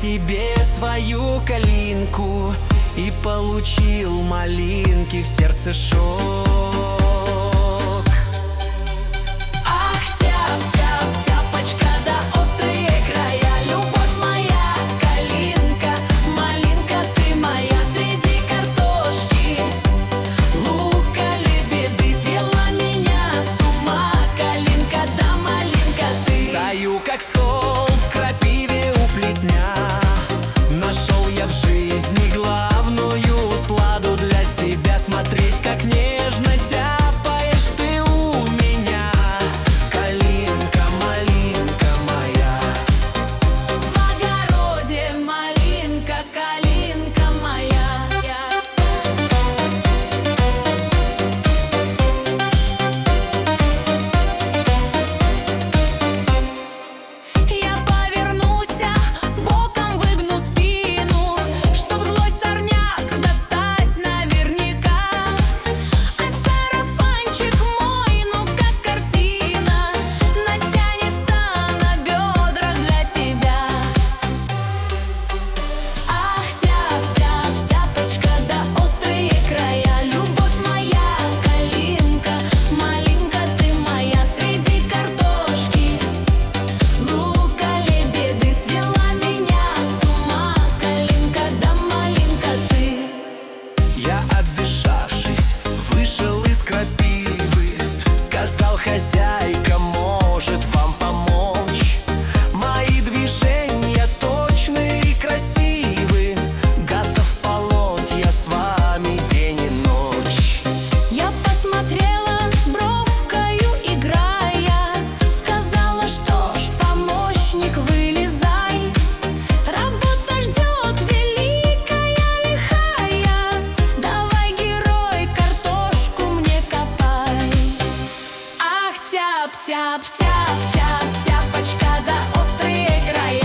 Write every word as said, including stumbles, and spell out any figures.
себе свою калинку и получил малинки в сердце шок. Ах, тяп-тяп, тяпочка, да острые края, любовь моя, калинка, малинка ты моя, среди картошки лука лебеды свела меня с ума, калинка, да малинка ты. Стою как стол в крапиве у плетня, нашел я в жизни главную сладу для себя, смотреть, как нежно тяпаешь ты у меня, калинка, малинка моя. В огороде малинка, калинка моя. Я повернусь, боком выгну спину, чтоб злой сорняк достать наверняка. А сарафанчик мой, ну как картина, натянется на бедрах для тебя. Ах, тяп-тяп, тяпочка, да острые края, любовь моя, калинка, малинка ты моя, среди картошки лука лебеды свела меня с ума, калинка, да малинка ты. Я, отдышавшись, вышел из крапивы, сказал: хозяйка может вам помочь. Мои движения точны и красивы, готов полоть я с вами день и ночь. Я посмотрела бровкою играя, сказала: что ж, помощник, вылезай, работа ждет великая, лихая, давай, герой, картошку мне копай. Ах, тяп-тяп, тяп-тяп, тяпочка, да острые края.